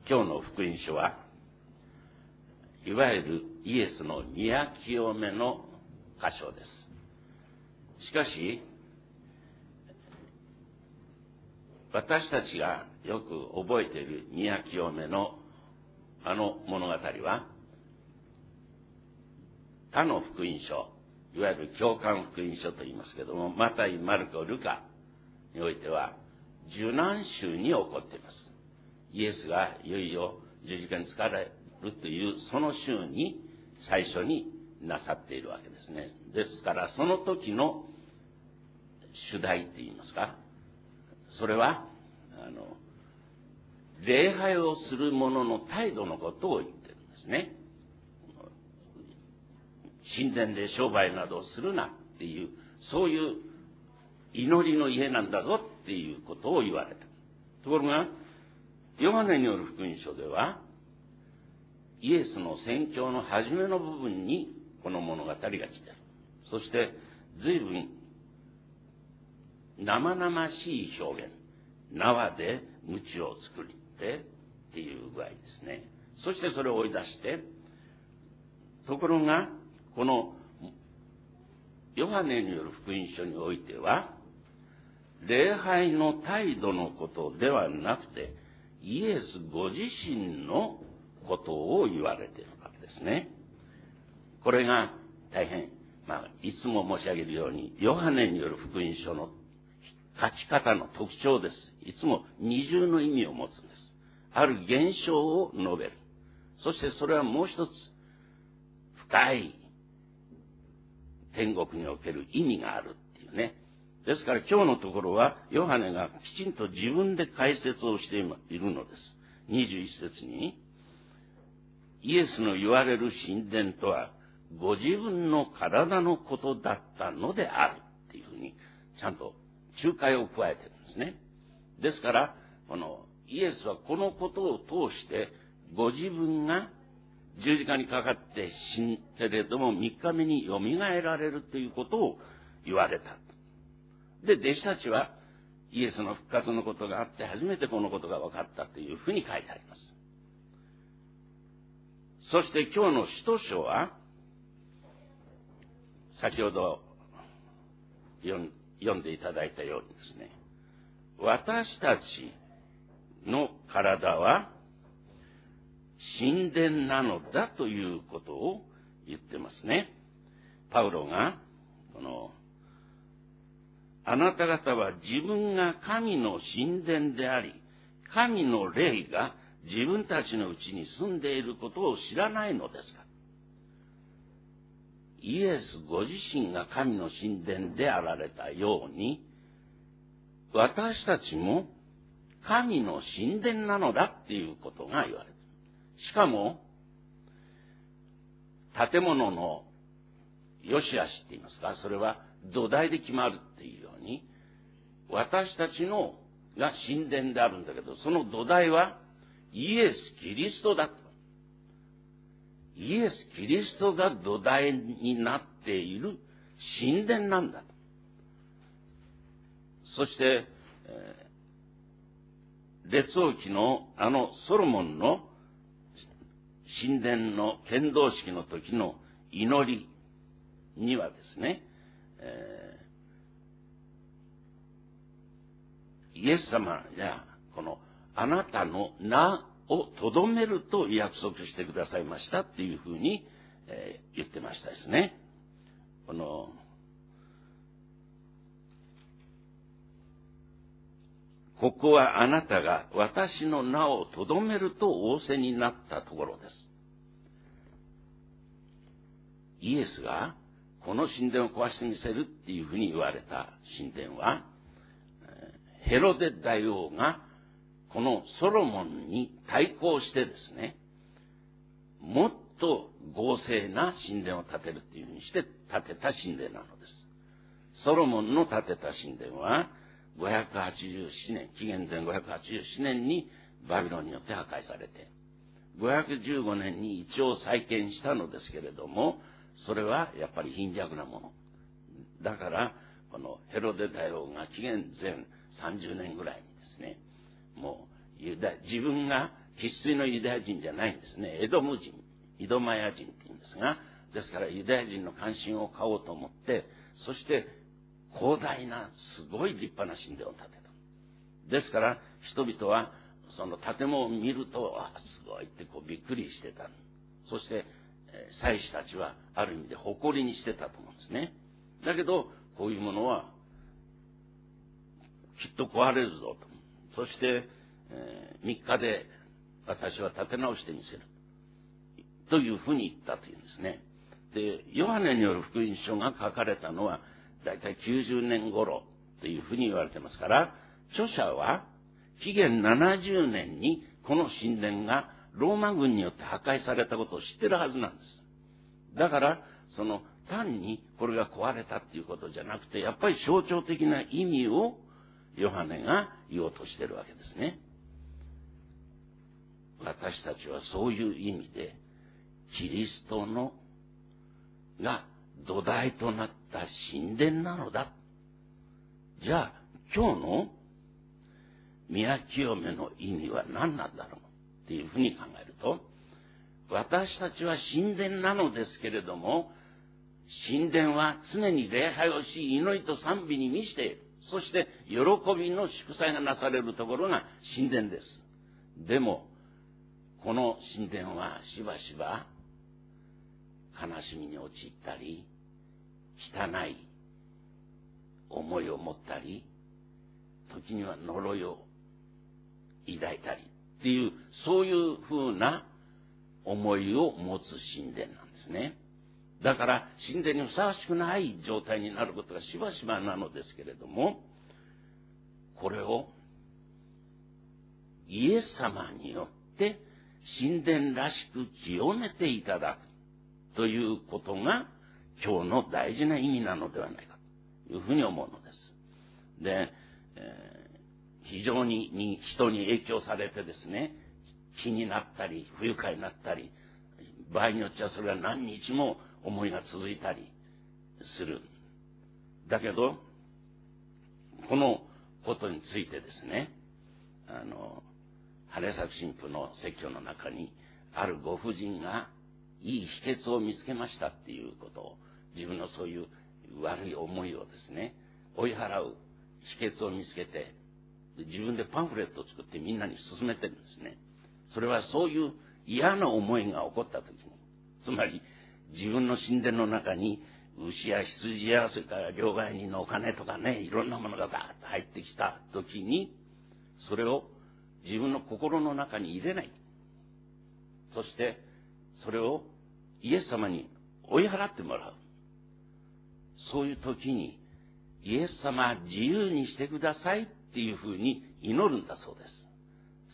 今日の福音書はいわゆるイエスの宮清めの箇所です。しかし私たちがよく覚えている宮清めのあの物語は他の福音書、いわゆる教会福音書と言いますけれども、マタイ、マルコ、ルカにおいては受難週に起こっています。イエスがいよいよ十字架につかれるというその週に最初になさっているわけですね。ですからその時の主題って言いますか、それは礼拝をする者の態度のことを言ってるんですね。神殿で商売などをするなっていう、そういう祈りの家なんだぞっていうことを言われた。ところがヨハネによる福音書ではイエスの宣教の初めの部分にこの物語が来ている。そして随分生々しい表現、縄で鞭を作ってっていう具合ですね。そしてそれを追い出して、ところがこのヨハネによる福音書においては礼拝の態度のことではなくてイエスご自身のことを言われているわけですね。これが大変、いつも申し上げるようにヨハネによる福音書の書き方の特徴です。いつも二重の意味を持つんです。ある現象を述べる。そしてそれはもう一つ深い天国における意味があるっていうね。ですから今日のところはヨハネがきちんと自分で解説をしているのです。21節にイエスの言われる神殿とはご自分の体のことだったのであるっていうふうにちゃんと仲介を加えてるんですね。ですからイエスはこのことを通してご自分が十字架にかかって死んけれども3日目によみがえられるということを言われた。で、弟子たちはイエスの復活のことがあって初めてこのことが分かったというふうに書いてあります。そして今日の使徒書は先ほど読んでいただいたようにですね、私たちの体は神殿なのだということを言ってますね。パウロがあなた方は自分が神の神殿であり神の霊が自分たちのうちに住んでいることを知らないのですか。イエスご自身が神の神殿であられたように私たちも神の神殿なのだっていうことが言われている。しかも建物の良し悪しって言いますか、それは土台で決まるっていうように私たちのが神殿であるんだけど、その土台はイエス・キリストだと。イエス・キリストが土台になっている神殿なんだと。そして列王記のソロモンの神殿の献堂式の時の祈りにはですね、イエス様があなたの名をとどめると約束してくださいましたっていうふうに、言ってましたですね。ここはあなたが私の名をとどめると仰せになったところです。イエスがこの神殿を壊してみせるっていうふうに言われた神殿は、ヘロデ大王がこのソロモンに対抗してですね、もっと豪勢な神殿を建てるっていうふうにして建てた神殿なのです。ソロモンの建てた神殿は587年、紀元前587年にバビロンによって破壊されて、515年に一応再建したのですけれども、それはやっぱり貧弱なもの。だから、このヘロデ大王が紀元前30年ぐらいにですね、もう自分が生粋のユダヤ人じゃないんですね。エドム人、イドマヤ人って言うんですが、ですからユダヤ人の関心を買おうと思って、そして広大なすごい立派な神殿を建てた。ですから人々はその建物を見ると、すごいってびっくりしてた。そして祭司たちはある意味で誇りにしてたと思うんですね。だけどこういうものはきっと壊れるぞと。そして3日で私は建て直してみせるというふうに言ったというんですね。で、ヨハネによる福音書が書かれたのはだいたい90年頃というふうに言われてますから、著者は紀元70年にこの神殿がローマ軍によって破壊されたことを知ってるはずなんです。だから単にこれが壊れたっていうことじゃなくて、やっぱり象徴的な意味をヨハネが言おうとしてるわけですね。私たちはそういう意味でキリストのが土台となった神殿なのだ。じゃあ今日の宮清めの意味は何なんだろうっていうふうに考えると、私たちは神殿なのですけれども、神殿は常に礼拝をし、祈りと賛美に満ちている。そして喜びの祝祭がなされるところが神殿です。でもこの神殿はしばしば悲しみに陥ったり、汚い思いを持ったり、時には呪いを抱いたりっていう、そういうふうな思いを持つ神殿なんですね。だから神殿にふさわしくない状態になることがしばしばなのですけれども、これをイエス様によって神殿らしく清めていただくということが今日の大事な意味なのではないかというふうに思うのです。で、非常に人に影響されてですね、気になったり不愉快になったり、場合によってはそれが何日も思いが続いたりする。だけどこのことについてですね、晴作神父の説教の中に、あるご婦人がいい秘訣を見つけましたっていうことを、自分のそういう悪い思いをですね追い払う秘訣を見つけて、自分でパンフレットを作ってみんなに勧めてるんですね。それはそういう嫌な思いが起こった時に、つまり自分の神殿の中に牛や羊や、それから両替人のお金とかね、いろんなものがバーッと入ってきた時に、それを自分の心の中に入れない。そしてそれをイエス様に追い払ってもらう。そういう時に、イエス様自由にしてくださいっていうふうに祈るんだそうです。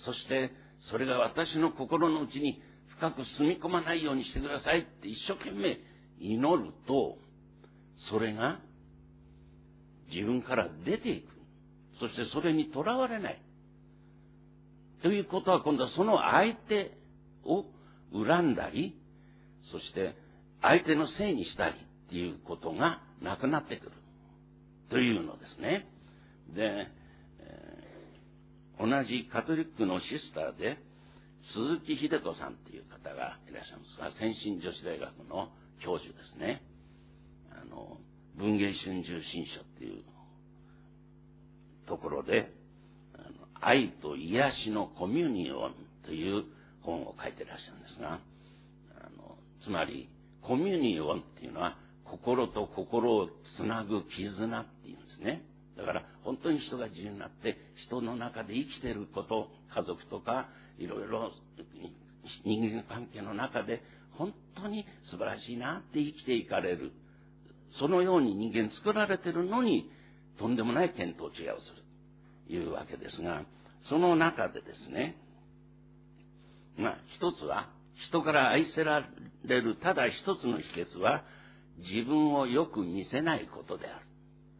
そしてそれが私の心の内に深く住み込まないようにしてくださいって一生懸命祈ると、それが自分から出ていく。そしてそれにとらわれない。ということは、今度はその相手を恨んだり、そして相手のせいにしたりっていうことがなくなってくるというのですね。で、同じカトリックのシスターで鈴木秀子さんっていう方がいらっしゃいますが、先進女子大学の教授ですね。文藝春秋新書っていうところで、愛と癒しのコミュニオンという本を書いていらっしゃるんですが、つまりコミュニオンっていうのは心と心をつなぐ絆っていうんですね。だから本当に人が自由になって人の中で生きていること、家族とかいろいろ人間関係の中で本当に素晴らしいなって生きていかれる、そのように人間作られているのにとんでもない見当違いをするというわけですが、その中でですね、一つは人から愛せられるただ一つの秘訣は、自分をよく見せないことである。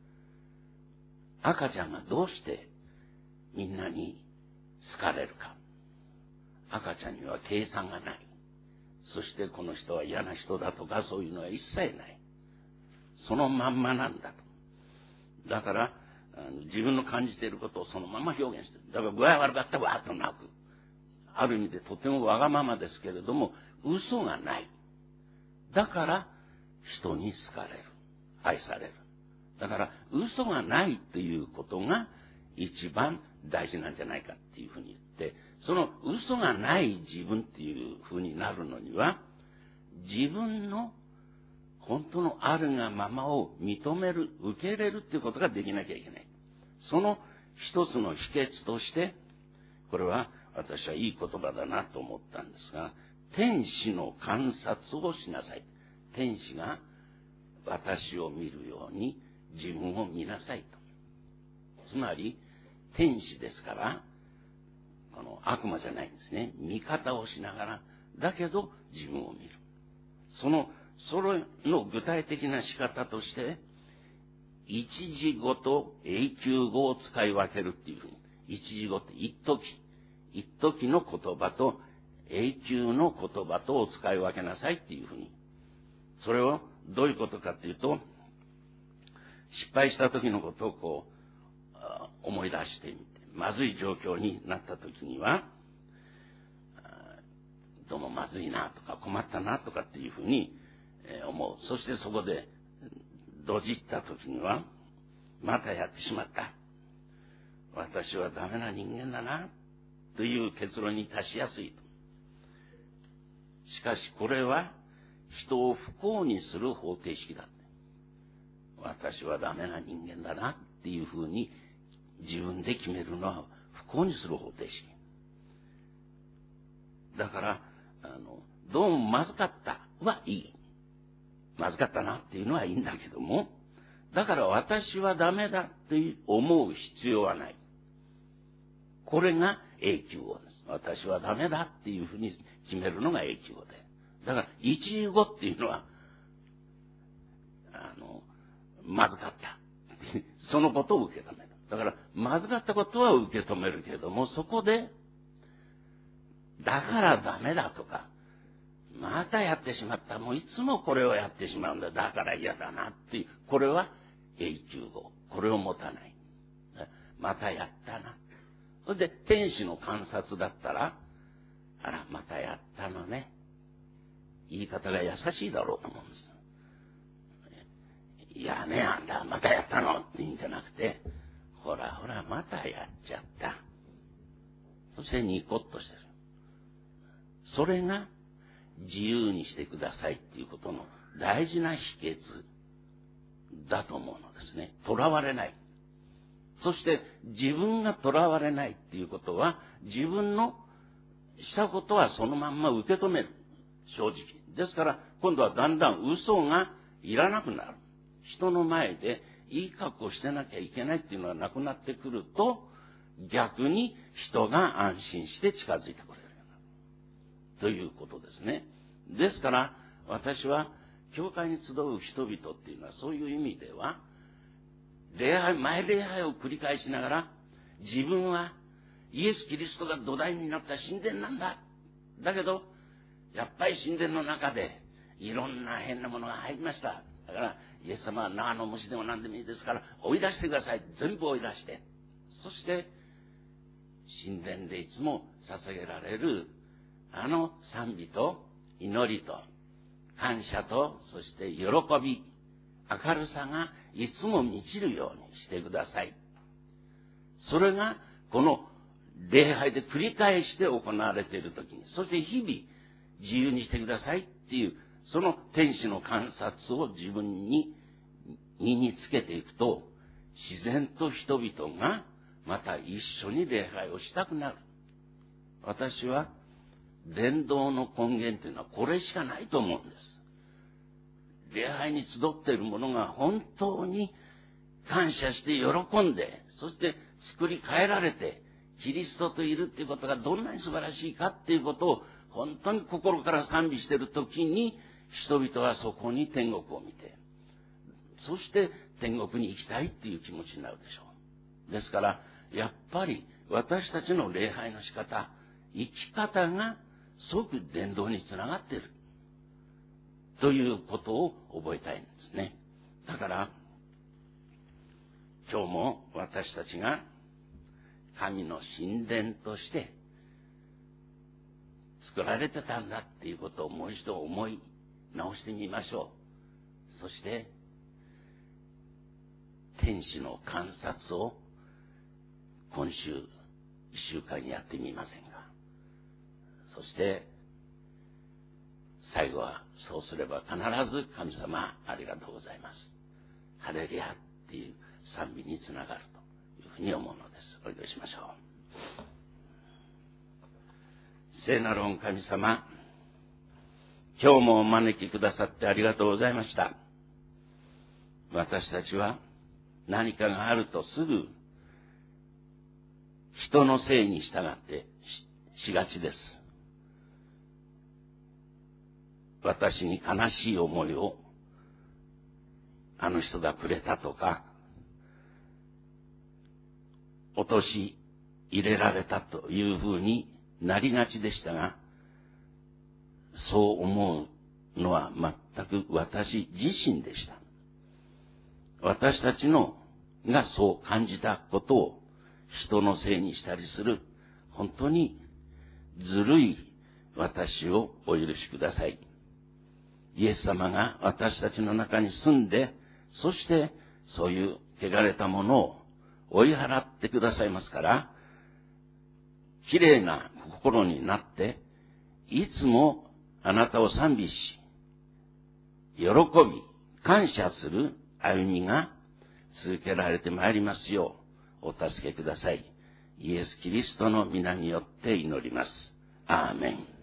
赤ちゃんがどうしてみんなに好かれるか。赤ちゃんには計算がない。そしてこの人は嫌な人だとかそういうのは一切ない。そのまんまなんだと。だから自分の感じていることをそのまま表現してる。だから具合悪かったらわーっと泣く。 ある意味でとてもわがままですけれども、嘘がない。だから人に好かれる。愛される。だから嘘がないということが一番大事なんじゃないかっていうふうに言って、その嘘がない自分っていうふうになるのには、自分の本当のあるがままを認める、受け入れるっていうことができなきゃいけない。その一つの秘訣として、これは私はいい言葉だなと思ったんですが、天使の観察をしなさい。天使が私を見るように自分を見なさいと。つまり、天使ですから、悪魔じゃないんですね。見方をしながら、だけど自分を見る。それの具体的な仕方として、一時語と永久語を使い分けるっていうふうに。一時語って一時の言葉と永久の言葉とを使い分けなさいっていうふうに。それをどういうことかっていうと、失敗した時のことを思い出してみて、まずい状況になった時には、どうもまずいなとか困ったなとかっていうふうに思う。そしてそこでどじった時には、またやってしまった。私はダメな人間だなという結論に達しやすいと。しかしこれは人を不幸にする方程式だ。私はダメな人間だなっていうふうに自分で決めるのは不幸にする方程式。だから、どうもまずかったはいい。まずかったなっていうのはいいんだけども、だから私はダメだって思う必要はない。これが永久語です。私はダメだっていうふうに決めるのが永久語で。だから一時語っていうのは、まずかった。そのことを受け止める。だから、まずかったことは受け止めるけれども、そこで、だからダメだとか、またやってしまった。もういつもこれをやってしまうんだ。だから嫌だなっていう。これは永久語。これを持たない。またやったな。それで、天使の観察だったら、あら、またやったのね。言い方が優しいだろうと思うんです。いやね、あんたまたやったのって言うんじゃなくて、ほらほらまたやっちゃった。そしてニコッとしてる。それが自由にしてくださいっていうことの大事な秘訣だと思うのですね。囚われない。そして自分が囚われないっていうことは、自分のしたことはそのまんま受け止める。正直。ですから今度はだんだん嘘がいらなくなる。人の前でいい格好してなきゃいけないっていうのがなくなってくると、逆に人が安心して近づいてくれるようになる。ということですね。ですから、私は、教会に集う人々っていうのはそういう意味では、前礼拝を繰り返しながら、自分はイエス・キリストが土台になった神殿なんだ。だけど、やっぱり神殿の中でいろんな変なものが入りました。だから、イエス様は縄の虫でも何でもいいですから、追い出してください。全部追い出して。そして、神殿でいつも捧げられる、賛美と祈りと感謝と、そして喜び、明るさがいつも満ちるようにしてください。それが、この礼拝で繰り返して行われているときに、そして日々自由にしてくださいっていう、その天使の観察を自分に身につけていくと、自然と人々がまた一緒に礼拝をしたくなる。私は伝道の根源というのはこれしかないと思うんです。礼拝に集っている者が本当に感謝して喜んで、そして作り変えられて、キリストといるっていうことがどんなに素晴らしいかっていうことを本当に心から賛美しているときに、人々はそこに天国を見て、そして天国に行きたいっていう気持ちになるでしょう。ですから、やっぱり私たちの礼拝の仕方、生き方が即伝道につながっている。ということを覚えたいんですね。だから、今日も私たちが神の神殿として作られてたんだっていうことをもう一度思い直してみましょう。そして天使の観察を今週1週間やってみませんか。そして最後はそうすれば必ず神様ありがとうございます、ハレルヤっていう賛美につながるというふうに思うのです。お祈りしましょう。聖なる御神様、今日もお招きくださってありがとうございました。私たちは何かがあるとすぐ人のせいに従ってしがちです。私に悲しい思いをあの人がくれたとか、落とし入れられたというふうになりがちでしたが、そう思うのは全く私自身でした。私たちがそう感じたことを人のせいにしたりする、本当にずるい私をお許しください。イエス様が私たちの中に住んで、そしてそういう汚れたものを追い払ってくださいますから、きれいな心になって、いつもあなたを賛美し、喜び、感謝する歩みが続けられてまいりますよう、お助けください。イエス・キリストの皆によって祈ります。アーメン。